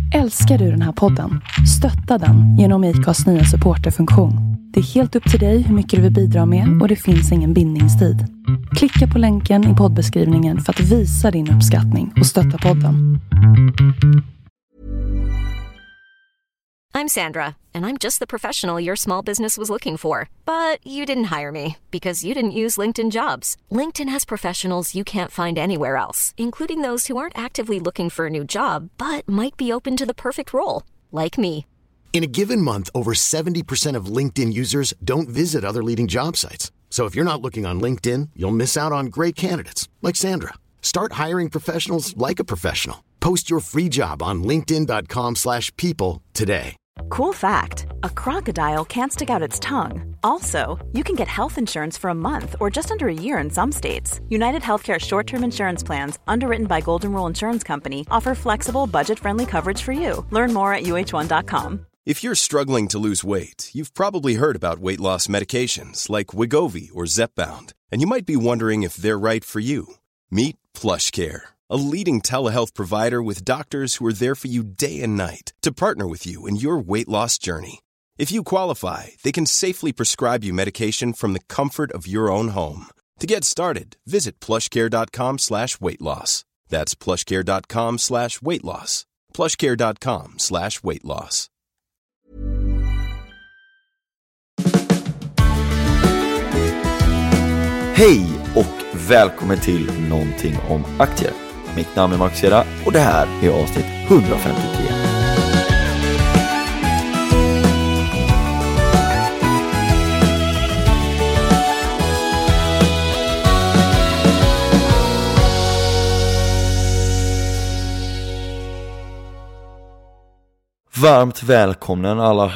Älskar du den här podden? Stötta den genom IKAs nya supporterfunktion. Det är helt upp till dig hur mycket du vill bidra med och det finns ingen bindningstid. Klicka på länken i poddbeskrivningen för att visa din uppskattning och stötta podden. I'm Sandra, and I'm just the professional your small business was looking for. But you didn't hire me because you didn't use LinkedIn Jobs. LinkedIn has professionals you can't find anywhere else, including those who aren't actively looking for a new job, but might be open to the perfect role, like me. In a given month, over 70% of LinkedIn users don't visit other leading job sites. So if you're not looking on LinkedIn, you'll miss out on great candidates like Sandra. Start hiring professionals like a professional. Post your free job on linkedin.com/people today. Cool fact, a crocodile can't stick out its tongue. Also, you can get health insurance for a month or just under a year in some states. United Healthcare short-term insurance plans, underwritten by Golden Rule Insurance Company, offer flexible, budget-friendly coverage for you. Learn more at uh1.com. If you're struggling to lose weight, you've probably heard about weight loss medications like Wegovy or Zepbound, and you might be wondering if they're right for you. Meet PlushCare, a leading telehealth provider with doctors who are there for you day and night to partner with you in your weight loss journey. If you qualify, they can safely prescribe you medication from the comfort of your own home. To get started, visit plushcare.com/weightloss. That's plushcare.com/weightloss. plushcare.com/weightloss. Hej och välkommen till Någonting om aktier. Mitt namn är Marcus Heda och det här är avsnitt 153. Varmt välkommen alla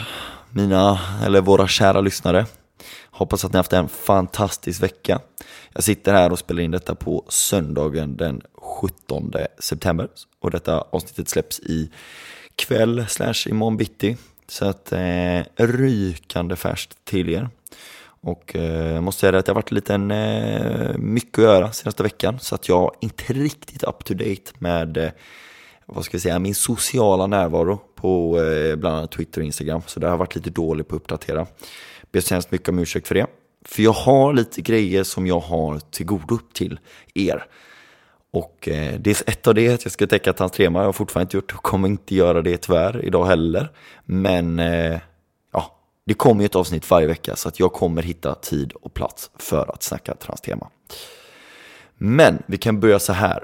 våra kära lyssnare. Hoppas att ni haft en fantastisk vecka. Jag sitter här och spelar in detta på söndagen den 17 september. Och detta avsnittet släpps i kväll / imorgon bitti. Så att rykande färskt till er. Och jag måste säga att det har varit lite mycket att göra senaste veckan. Så att jag inte riktigt up to date med min sociala närvaro på bland annat Twitter och Instagram. Så det har varit lite dåligt på att uppdatera. Ber så hemskt mycket om ursäkt för det. För jag har lite grejer som jag har till god upp till er. Och det är ett av det att jag ska täcka Tanstrema. Jag har fortfarande inte gjort och kommer inte göra det tyvärr idag heller. Men det kommer ju ett avsnitt varje vecka så att jag kommer hitta tid och plats för att snacka Transtema. Men vi kan börja så här.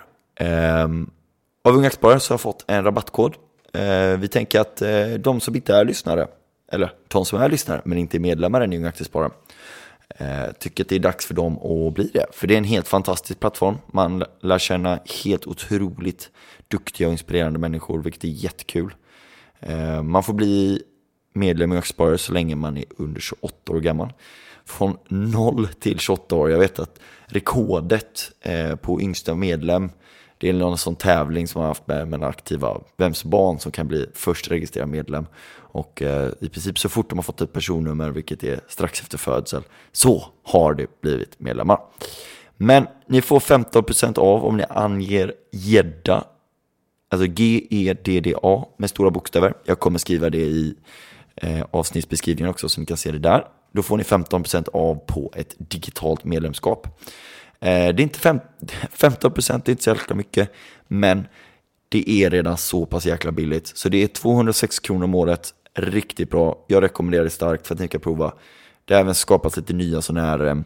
Av Unga Aktiesparare så har jag fått en rabattkod. Vi tänker att de som inte är lyssnare, eller de som är lyssnare men inte är medlemmar i Unga Aktiesparare, tycker att det är dags för dem att bli det. För det är en helt fantastisk plattform. Man lär känna helt otroligt duktiga och inspirerande människor, vilket är jättekul. Man får bli medlem i Unga Aktiesparare så länge man är under 28 år gammal. Från 0 till 28 år. Jag vet att rekordet på yngsta medlem, det är någon sån tävling som har haft med aktiva, vems barn som kan bli först registrerad medlem. Och i princip så fort de har fått ett personnummer, vilket är strax efter födsel, så har det blivit medlemmar. Men ni får 15% av om ni anger gädda, alltså GEDDA med stora bokstäver. Jag kommer skriva det i avsnittsbeskrivningen också så ni kan se det där. Då får ni 15% av på ett digitalt medlemskap. Det är inte 15%, det är inte så jäkla mycket, men det är redan så pass jäkla billigt. Så det är 206 kronor om året, riktigt bra. Jag rekommenderar det starkt för att ni kan prova. Det har även skapats lite nya sådana här,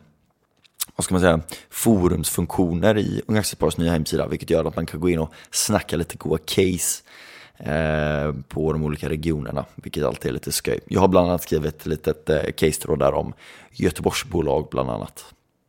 forumsfunktioner i Unga Aktiesparares nya hemsida, vilket gör att man kan gå in och snacka lite goda case på de olika regionerna, vilket alltid är lite skoj. Jag har bland annat skrivit ett litet case då där om Göteborgsbolag bland annat.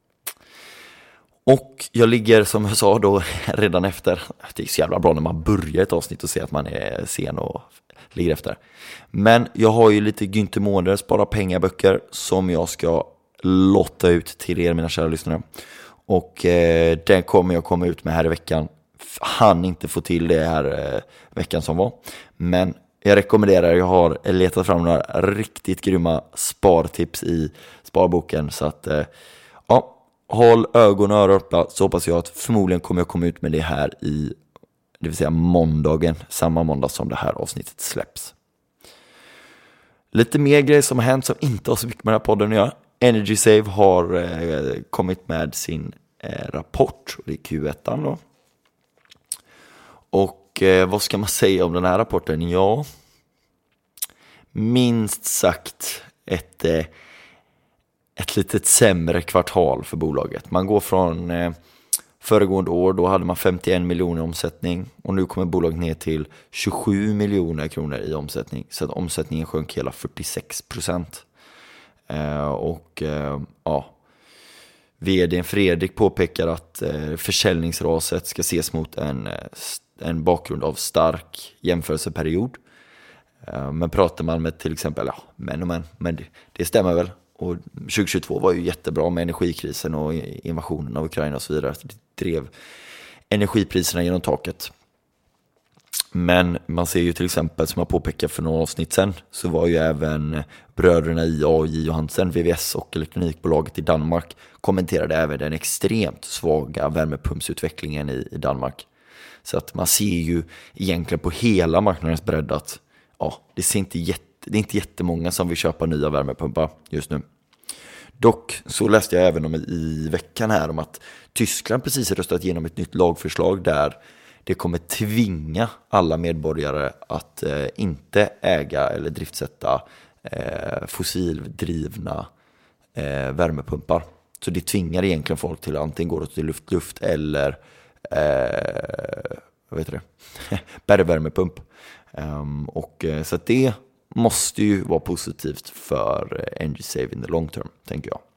Och jag ligger, som jag sa då, redan efter. Det är så jävla bra när man börjar ett avsnitt och ser att man är sen och ligger efter. Men jag har ju lite Günther Mårder spara pengar-böcker som jag ska lotta ut till er, mina kära lyssnare. Och den kommer jag komma ut med här i veckan. Han inte få till det här veckan som var. Men jag rekommenderar, jag har letat fram några riktigt grymma spartips i sparboken. Så att, håll ögon och öron öppna, så hoppas jag att förmodligen kommer jag komma ut med det här i det vill säga måndagen, samma måndag som det här avsnittet släpps. Lite mer grejer som har hänt som inte har så mycket med den här podden att göra. Energy Save har kommit med sin rapport, och det är Q1 då. Och vad ska man säga om den här rapporten? Ja, minst sagt ett litet sämre kvartal för bolaget. Man går från föregående år, då hade man 51 miljoner i omsättning, och nu kommer bolaget ner till 27 miljoner kronor i omsättning, så att omsättningen sjönk hela 46%. VD Fredrik påpekar att försäljningsraset ska ses mot en bakgrund av stark jämförelseperiod. Men pratar man med till exempel, men det stämmer väl. Och 2022 var ju jättebra med energikrisen och invasionen av Ukraina och så vidare. Det drev energipriserna genom taket. Men man ser ju till exempel, som jag påpekade för några avsnitt sedan, så var ju även bröderna i AJ Johansen, VVS och elektronikbolaget i Danmark, kommenterade även den extremt svaga värmepumpsutvecklingen i Danmark. Så att man ser ju egentligen på hela marknadens bredd att det är inte jättemånga som vill köpa nya värmepumpar just nu. Dock så läste jag även om i veckan här om att Tyskland precis röstat igenom ett nytt lagförslag där det kommer tvinga alla medborgare att inte äga eller driftsätta fossildrivna värmepumpar. Så det tvingar egentligen folk till att antingen gå till luft eller bergvärmepump. Så att det måste ju vara positivt för Energy Save in the long term, tänker jag.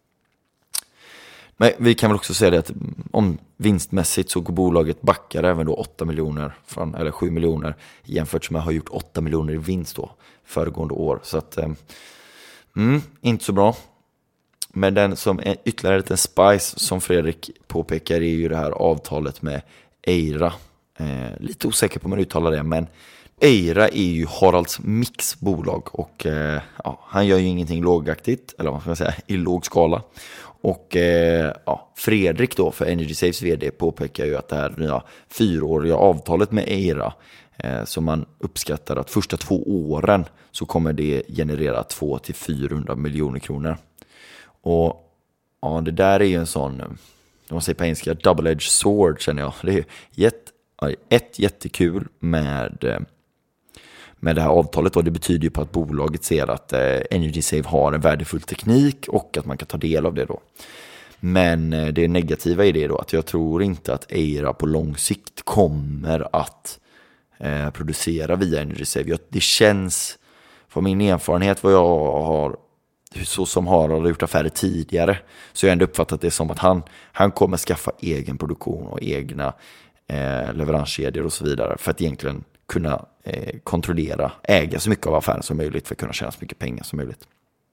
Men vi kan väl också säga det att om vinstmässigt så går bolaget backar även då 8 miljoner eller 7 miljoner jämfört med att ha gjort 8 miljoner i vinst då föregående år. Så att inte så bra. Men den som är ytterligare liten spice som Fredrik påpekar är ju det här avtalet med Eira. Lite osäker på om man uttalar det, men Eira är ju Haralds Mix bolag och han gör ju ingenting lågaktigt, eller vad ska man säga, i låg skala. Och Fredrik då för Energy Saves vd påpekar ju att det här nya 4-åriga avtalet med Eira, som man uppskattar att första 2 åren så kommer det generera 200-400 miljoner kronor. Och det där är ju en sån, om man säger på engelska, double-edged sword, känner jag. Det är jättekul med det här avtalet, och det betyder ju på att bolaget ser att Energy Save har en värdefull teknik och att man kan ta del av det då. Men det negativa i det då att jag tror inte att Eira på lång sikt kommer att producera via Energy Save. Det känns, från min erfarenhet vad jag har, så som har gjort affärer tidigare, så jag har ändå uppfattat det som att han kommer skaffa egen produktion och egna leveranskedjor och så vidare för att egentligen kunna äga så mycket av affären som möjligt för att kunna tjäna så mycket pengar som möjligt.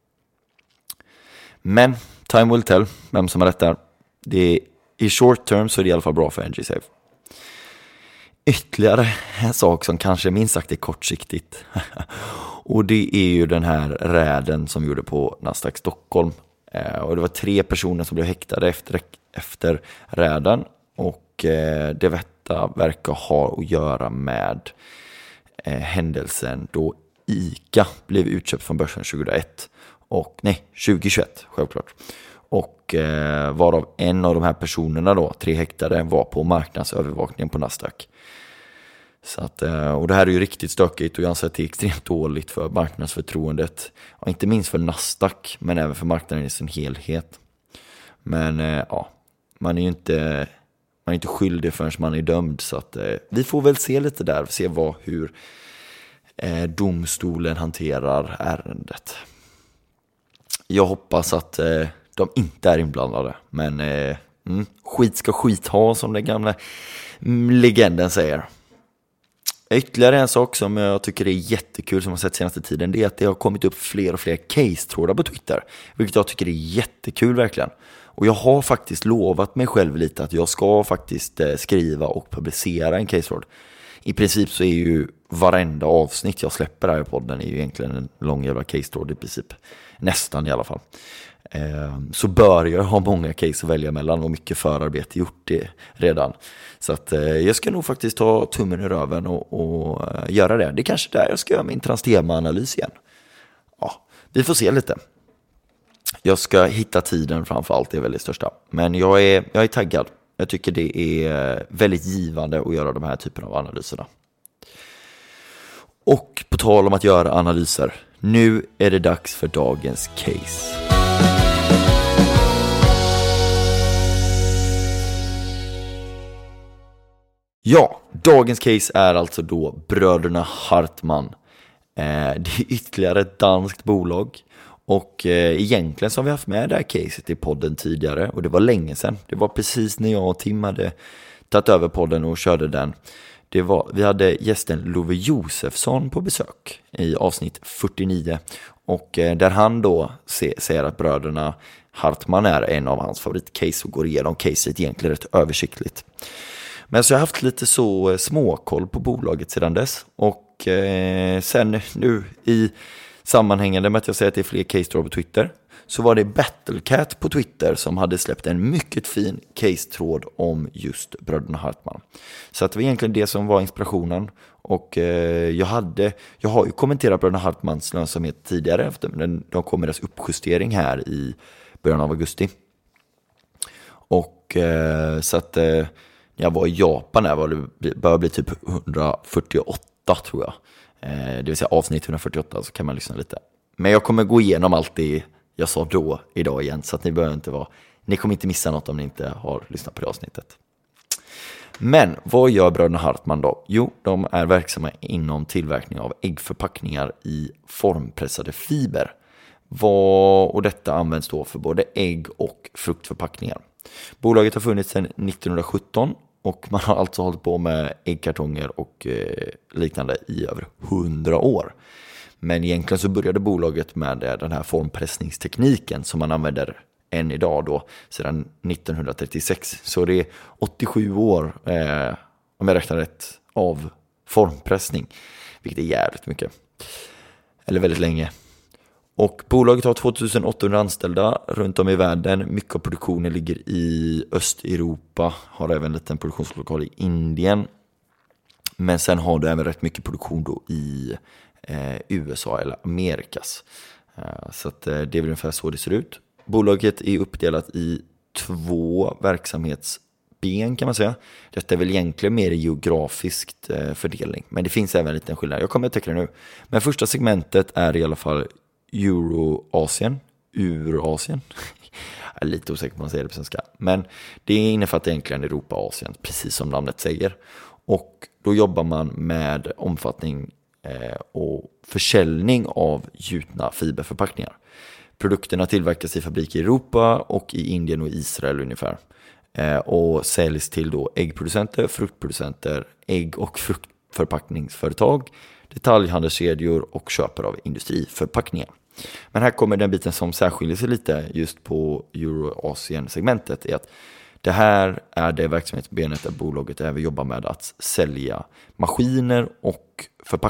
Men time will tell vem som har rätt där. I short term så är det i alla fall bra för Energy Save. Ytterligare en sak som kanske minst sagt är kortsiktigt och det är ju den här räden som gjorde på Nasdaq Stockholm. Och det var 3 personer som blev häktade efter räden, och det verkar ha att göra med händelsen då ICA blev utköpt från börsen 2021 självklart. Och varav en av de här personerna då, 3 häktade, var på marknadsövervakningen på Nasdaq. Så att, och det här är ju riktigt stökigt, och jag anser att det är extremt dåligt för marknadsförtroendet. Och inte minst för Nasdaq, men även för marknaden i sin helhet. Men man är ju inte skyldig förrän man är dömd, så att vi får väl se lite där, se hur domstolen hanterar ärendet. Jag hoppas att de inte är inblandade, men skit ska skit ha, som den gamla legenden säger. Ytterligare en sak som jag tycker är jättekul som jag sett senaste tiden, det är att det har kommit upp fler och fler case-trådar på Twitter, vilket jag tycker är jättekul verkligen. Och jag har faktiskt lovat mig själv lite att jag ska faktiskt skriva och publicera en case-tråd. I princip så är ju varenda avsnitt jag släpper här i podden är ju egentligen en lång jävla case-tråd i princip. Nästan i alla fall. så bör jag ha många case att välja mellan och mycket förarbete gjort det redan. Så att jag ska nog faktiskt ta tummen i röven och göra det. Det är kanske där jag ska göra min Transtema-analys igen. Ja, vi får se lite. Jag ska hitta tiden framförallt, det är väl det största. Men jag är taggad. Jag tycker det är väldigt givande att göra de här typerna av analyserna. Och på tal om att göra analyser, nu är det dags för dagens case. Ja, dagens case är alltså då bröderna Hartman. Det är ytterligare ett danskt bolag. Och egentligen så har vi haft med det här caset i podden tidigare. Och det var länge sedan. Det var precis när jag och Tim hade tagit över podden och körde den. Vi hade gästen Love Josefsson på besök i avsnitt 49. Och där han då säger att bröderna Hartman är en av hans favoritcase och går igenom caset egentligen rätt översiktligt. Men så har jag haft lite så småkoll på bolaget sedan dess. Och sen nu i sammanhängande med att jag säger att det är fler case-trådar på Twitter, så var det Battlecat på Twitter som hade släppt en mycket fin case-tråd om just bröderna Hartman. Så att det var egentligen det som var inspirationen. Och jag har ju kommenterat bröderna Hartmans lönsamhet tidigare efter de kom med deras uppjustering här i början av augusti. Och så att när jag var i Japan där det började bli typ 148 tror jag. Det vill säga avsnitt 148, så kan man lyssna lite. Men jag kommer gå igenom allt det jag sa då idag igen, så att ni kommer inte missa något om ni inte har lyssnat på det avsnittet. Men vad gör bröderna Hartman då? Jo, de är verksamma inom tillverkning av äggförpackningar i formpressade fiber. Och detta används då för både ägg- och fruktförpackningar. Bolaget har funnits sedan 1917 och man har alltså hållit på med äggkartonger och liknande i över 100 år. Men egentligen så började bolaget med den här formpressningstekniken som man använder än idag då, sedan 1936. Så det är 87 år, om jag räknar rätt, av formpressning. Vilket är jävligt mycket. Eller väldigt länge. Och bolaget har 2800 anställda runt om i världen. Mycket av produktionen ligger i Östeuropa. Har även en liten produktionslokal i Indien. Men sen har det även rätt mycket produktion då i USA eller Amerikas. Så att det är väl ungefär så det ser ut. Bolaget är uppdelat i 2 verksamhetsben kan man säga. Detta är väl egentligen mer geografiskt fördelning. Men det finns även en liten skillnad. Jag kommer att täcka det nu. Men första segmentet är i alla fall Eurasien. Jag är lite osäker på vad man säger det på svenska. Men det innefattar egentligen Europa och Asien, precis som namnet säger. Och då jobbar man med omfattning och försäljning av gjutna fiberförpackningar. Produkterna tillverkas i fabriker i Europa och i Indien och Israel ungefär. Och säljs till då äggproducenter, fruktproducenter, ägg- och fruktförpackningsföretag, detaljhandelskedjor och köpare av industriförpackningar. Men här kommer den biten som särskiljer sig lite just på Eurasien-segmentet, är att det här är det verksamhetsbenet där bolaget även jobbar med att sälja maskiner och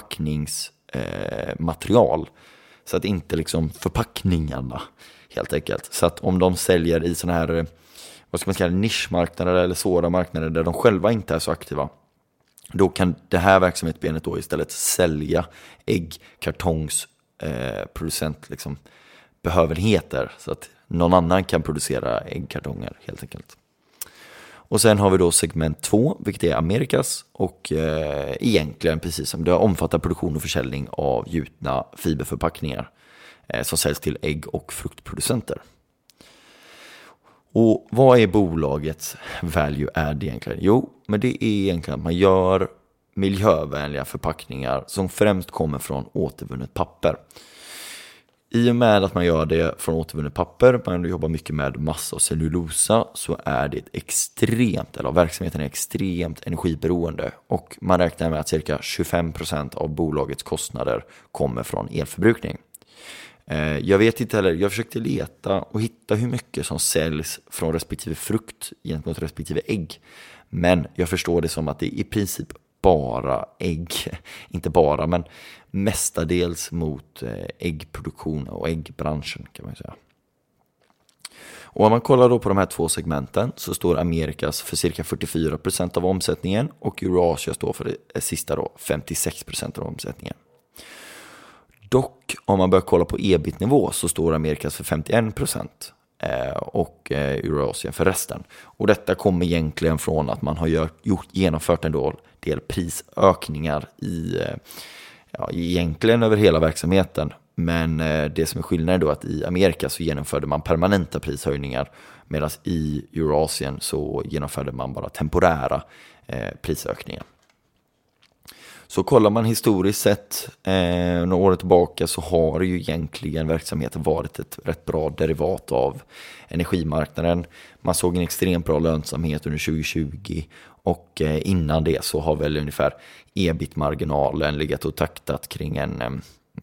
förpackningsmaterial. Så att inte liksom förpackningarna helt enkelt. Så att om de säljer i såna här, vad ska man säga, nischmarknader eller svåra marknader där de själva inte är så aktiva, då kan det här verksamhetsbenet då istället sälja äggkartongsproducent liksom behövenheter så att någon annan kan producera äggkartonger helt enkelt. Och sen har vi då segment 2, vilket är Amerikas och egentligen precis som det omfattar produktion och försäljning av gjutna fiberförpackningar som säljs till ägg- och fruktproducenter. Och vad är bolagets value add egentligen? Jo, men det är egentligen att man gör miljövänliga förpackningar som främst kommer från återvunnet papper. I och med att man gör det från återvunnet papper, man jobbar mycket med massa och cellulosa, så är det verksamheten är extremt energiberoende. Och man räknar med att cirka 25% av bolagets kostnader kommer från elförbrukning. Jag vet inte heller, jag försökte leta och hitta hur mycket som säljs från respektive frukt gentemot respektive ägg. Men jag förstår det som att det är i princip bara ägg, inte bara men mestadels mot äggproduktion och äggbranschen kan man säga. Och om man kollar då på de här två segmenten så står Amerikas för cirka 44% av omsättningen och Eurasia står för det sista då 56% av omsättningen. Dock om man börjar kolla på EBIT-nivå så står Amerikas för 51% och Eurasia för resten. Och detta kommer egentligen från att man har genomfört en del prisökningar egentligen över hela verksamheten. Men det som är skillnaden då är att i Amerika så genomförde man permanenta prishöjningar medan i Eurasien så genomförde man bara temporära prisökningar. Så kollar man historiskt sett några år tillbaka så har ju egentligen verksamheten varit ett rätt bra derivat av energimarknaden. Man såg en extremt bra lönsamhet under 2020 och innan det så har väl ungefär EBIT-marginalen legat och taktat kring en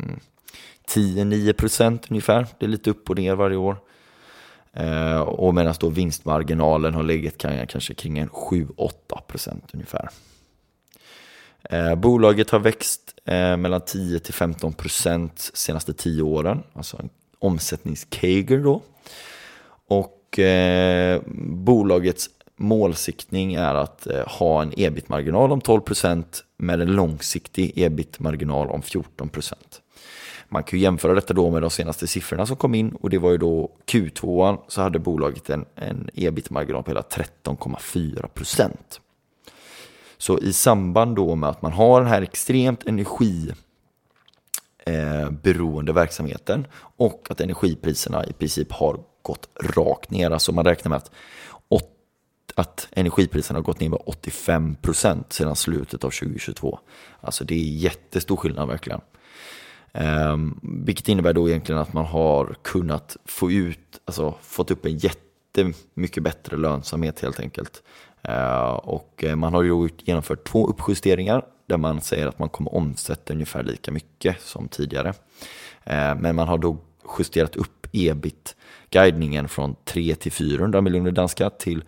10-9% ungefär. Det är lite upp och ner varje år. Och medan då vinstmarginalen har legat kanske kring en 7-8% ungefär. Bolaget har växt mellan 10-15% senaste 10 åren. Alltså en omsättningskager då. Och bolagets målsiktning är att ha en EBIT-marginal om 12% med en långsiktig EBIT-marginal om 14%. Man kan ju jämföra detta då med de senaste siffrorna som kom in och det var ju då Q2 så hade bolaget en EBIT-marginal på hela 13,4%. Så i samband då med att man har den här extremt energiberoende verksamheten och att energipriserna i princip har gått rakt ner. Alltså man räknar med att energipriserna har gått ner med 85% sedan slutet av 2022. Alltså det är jättestor skillnad verkligen. Vilket innebär då egentligen att man har kunnat fått upp en jättemycket bättre lönsamhet helt enkelt. Och man har ju genomfört 2 uppjusteringar där man säger att man kommer omsätta ungefär lika mycket som tidigare. Men man har då justerat upp EBIT-guidningen från 300-400 miljoner danska till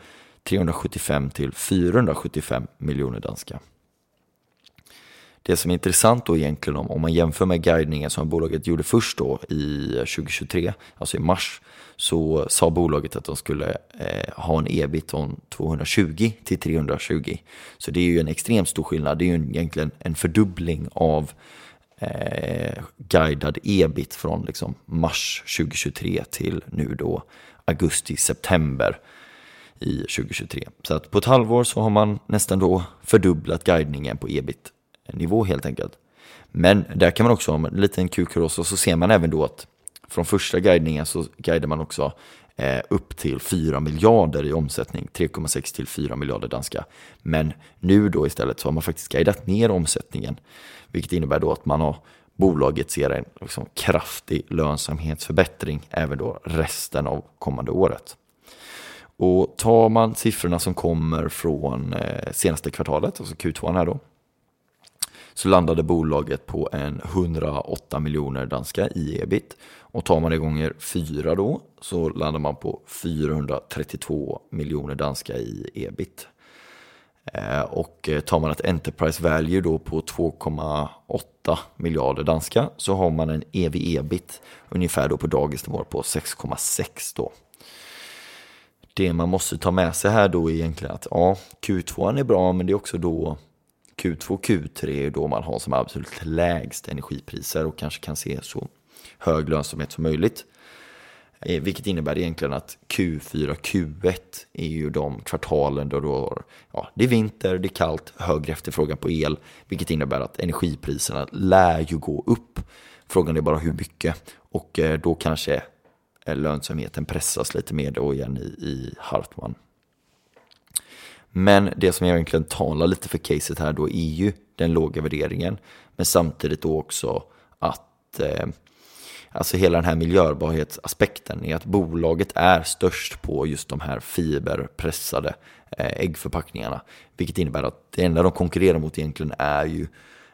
375-475 miljoner danska. Det som är intressant då egentligen om man jämför med guidningen som bolaget gjorde först då i 2023, alltså i mars, så sa bolaget att de skulle ha en EBIT om 220-320. Så det är ju en extremt stor skillnad. Det är ju egentligen en fördubbling av guidad EBIT från liksom mars 2023 till nu då augusti-september i 2023. Så att på ett halvår så har man nästan då fördubblat guidningen på EBIT-nivå helt enkelt. Men där kan man också ha en liten Q-kross och så ser man även då att från första guidningen så guidar man också upp till 4 miljarder i omsättning, 3,6 till 4 miljarder danska. Men nu då istället så har man faktiskt guidat ner omsättningen, vilket innebär då att bolaget ser en liksom kraftig lönsamhetsförbättring även då resten av kommande året. Och tar man siffrorna som kommer från senaste kvartalet, alltså Q2 här då, så landade bolaget på 108 miljoner danska i EBIT. Och tar man det gånger 4 då så landar man på 432 miljoner danska i EBIT. Och tar man ett enterprise value då på 2,8 miljarder danska så har man en EV-EBIT ungefär då på dagens nivå på 6,6 då. Det man måste ta med sig här då är egentligen att Q2 är bra, men det är också då Q2 och Q3 är då man har som absolut lägst energipriser och kanske kan se så hög lönsamhet som möjligt. Vilket innebär egentligen att Q4 och Q1 är ju de kvartalen då det är vinter, det är kallt, högre efterfrågan på el, vilket innebär att energipriserna lär ju gå upp. Frågan är bara hur mycket, och då kanske lönsamheten pressas lite mer då igen i Hartmann. Men det som jag egentligen talar lite för caset här då är ju den låga värderingen, men samtidigt då också att alltså hela den här miljöbarhetsaspekten är att bolaget är störst på just de här fiberpressade äggförpackningarna, vilket innebär att det enda de konkurrerar mot egentligen är ju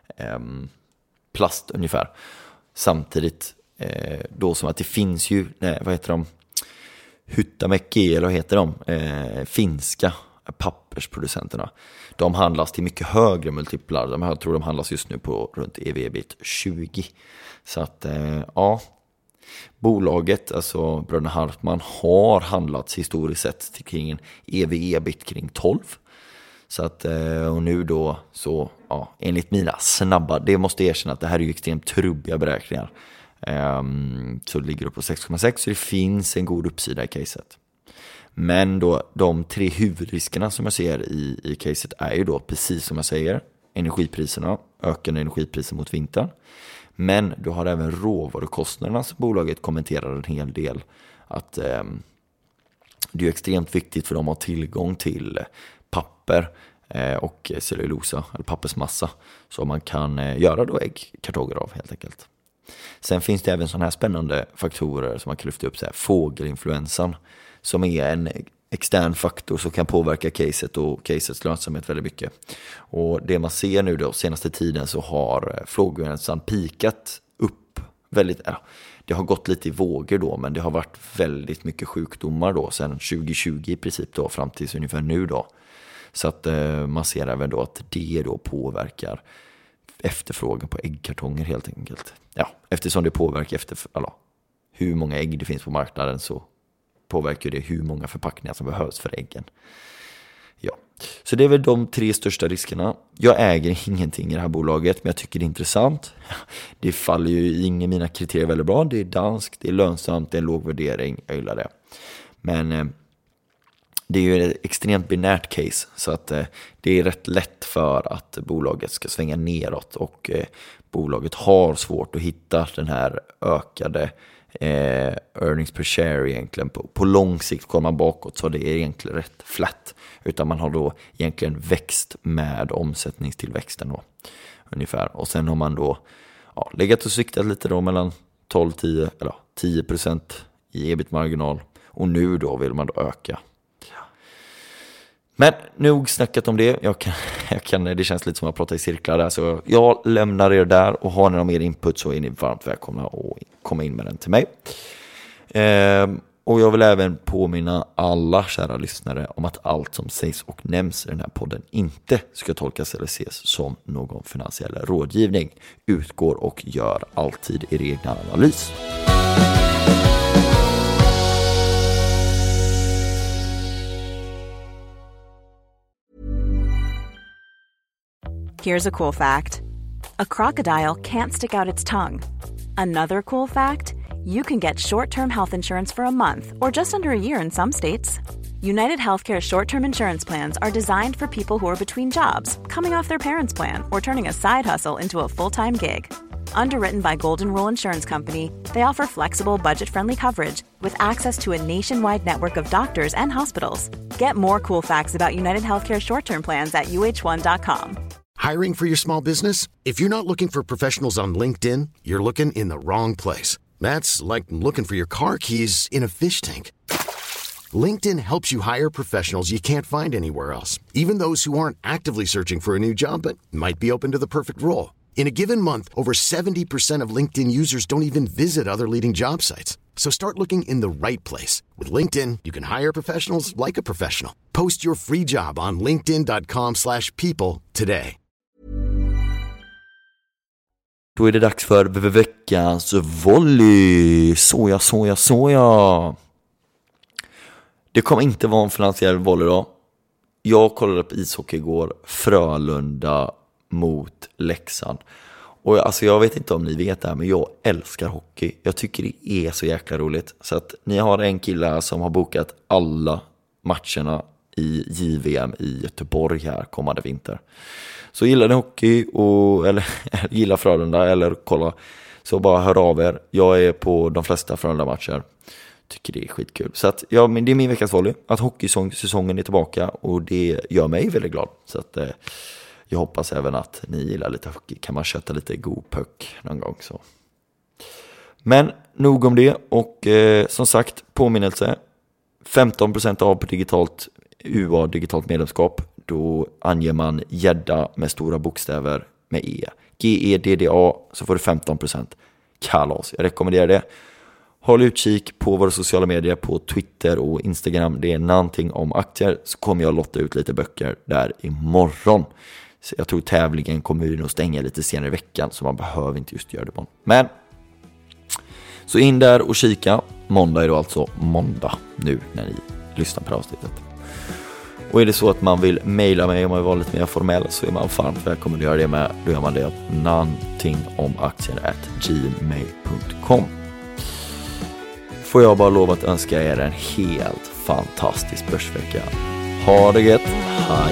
plast ungefär. Samtidigt då som att det finns ju, Huhtamäki, eller vad heter de, finska pappersproducenterna. De handlas till mycket högre multiplar. Jag tror de handlas just nu på runt EV-EBIT 20. Så att Bolaget, alltså bröderna Hartman, har handlats historiskt sett kring en EV/EBIT kring 12. Så att, och nu då så, ja, enligt mina snabba, det måste jag erkänna att det här är ju extremt trubbiga beräkningar. Så det ligger upp på 6,6, så det finns en god uppsida i caset. Men då de 3 huvudriskerna som jag ser i caset är ju då, precis som jag säger, energipriserna, ökande energipriser mot vintern. Men du har även råvarukostnaderna som bolaget kommenterar en hel del. Att det är extremt viktigt för dem att ha tillgång till papper och cellulosa eller pappersmassa. Så man kan göra då äggkartonger av helt enkelt. Sen finns det även sådana här spännande faktorer som man kan lyfta upp. Så här, fågelinfluensan som är en extern faktor som kan påverka caset och casets lönsamhet väldigt mycket. Och det man ser nu då senaste tiden så har fågelinfluensan pikat upp väldigt, det har gått lite i vågor då, men det har varit väldigt mycket sjukdomar då sedan 2020 i princip då fram till ungefär nu då. Så att man ser även då att det då påverkar efterfrågan på äggkartonger helt enkelt. Ja, eftersom det påverkar hur många ägg det finns på marknaden så påverkar det hur många förpackningar som behövs för äggen. Ja, så det är väl de 3 största riskerna. Jag äger ingenting i det här bolaget, men jag tycker det är intressant. Det faller ju i ingen mina kriterier väldigt bra. Det är danskt, det är lönsamt, det är en låg värdering. Jag gillar det. Men det är ju ett extremt binärt case, så att det är rätt lätt för att bolaget ska svänga neråt, och bolaget har svårt att hitta den här ökade earnings per share egentligen. På lång sikt kommer man bakåt, så det är egentligen rätt flat, utan man har då egentligen växt med omsättningstillväxten då, ungefär. Och sen har man då legat och siktat lite då mellan 12-10 eller 10% i ebit-marginal, och nu då vill man då öka. Men nog snackat om det. Jag kan, det känns lite som att prata i cirklar där. Så jag lämnar er där, och har ni någon mer input så är ni varmt välkomna att komma in med den till mig. Och jag vill även påminna alla kära lyssnare om att allt som sägs och nämns i den här podden inte ska tolkas eller ses som någon finansiell rådgivning. Utgår och gör alltid er egna analys. Here's a cool fact. A crocodile can't stick out its tongue. Another cool fact, you can get short-term health insurance for a month or just under a year in some states. United Healthcare short-term insurance plans are designed for people who are between jobs, coming off their parents' plan, or turning a side hustle into a full-time gig. Underwritten by Golden Rule Insurance Company, they offer flexible, budget-friendly coverage with access to a nationwide network of doctors and hospitals. Get more cool facts about United Healthcare short-term plans at uh1.com. Hiring for your small business? If you're not looking for professionals on LinkedIn, you're looking in the wrong place. That's like looking for your car keys in a fish tank. LinkedIn helps you hire professionals you can't find anywhere else, even those who aren't actively searching for a new job but might be open to the perfect role. In a given month, over 70% of LinkedIn users don't even visit other leading job sites. So start looking in the right place. With LinkedIn, you can hire professionals like a professional. Post your free job on linkedin.com/people today. Då är det dags för veckans volley. Soja. Det kommer inte vara en finansiell volley då. Jag kollade på ishockey igår. Frölunda mot Leksand. Och alltså jag vet inte om ni vet det här, men jag älskar hockey. Jag tycker det är så jäkla roligt. Så att ni har en kille som har bokat alla matcherna i JVM i Göteborg här kommande vinter. Så gillar ni hockey eller gillar Frölunda eller kolla, så bara hör av er. Jag är på de flesta Frölunda-matcher. Tycker det är skitkul. Så att, ja, men det är min veckas volley. Att hockeysäsongen är tillbaka, och det gör mig väldigt glad. Så att jag hoppas även att ni gillar lite hockey. Kan man köta lite god puck någon gång så. Men nog om det. Och som sagt, påminnelse. 15% av på digitalt UA, digitalt medlemskap. Då anger man gädda med stora bokstäver med E. GEDDA, så får du 15%. Kalas, jag rekommenderar det. Håll utkik på våra sociala medier, på Twitter och Instagram. Det är någonting om aktier, så kommer jag lotta ut lite böcker där imorgon. Så jag tror tävlingen kommer att stänga lite senare i veckan, så man behöver inte just göra det på. Men Så in där och kika. Måndag är då alltså måndag nu när ni lyssnar på avsnittet. Och är det så att man vill mejla mig om man vill vara lite mer formell, så är man varmt välkommen att göra det med. Då gör man det någontingomaktier@gmail.com. Får jag bara lova att önska er en helt fantastisk börsvecka. Ha det gött, hej!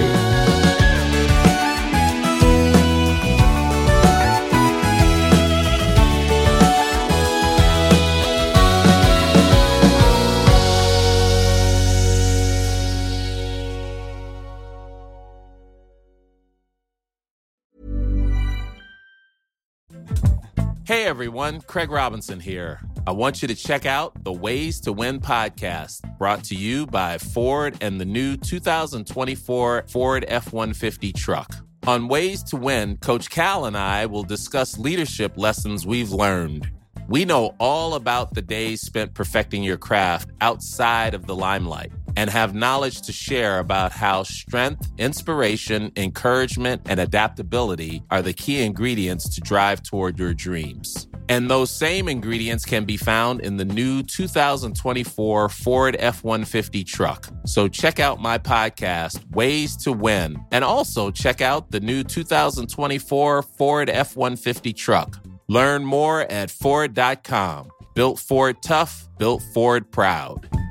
Hey everyone, Craig Robinson here. I want you to check out the Ways to Win podcast, brought to you by Ford and the new 2024 Ford F-150 truck. On Ways to Win, Coach Cal and I will discuss leadership lessons we've learned. We know all about the days spent perfecting your craft outside of the limelight and have knowledge to share about how strength, inspiration, encouragement, and adaptability are the key ingredients to drive toward your dreams. And those same ingredients can be found in the new 2024 Ford F-150 truck. So check out my podcast, Ways to Win, and also check out the new 2024 Ford F-150 truck. Learn more at Ford.com. Built Ford tough, built Ford proud.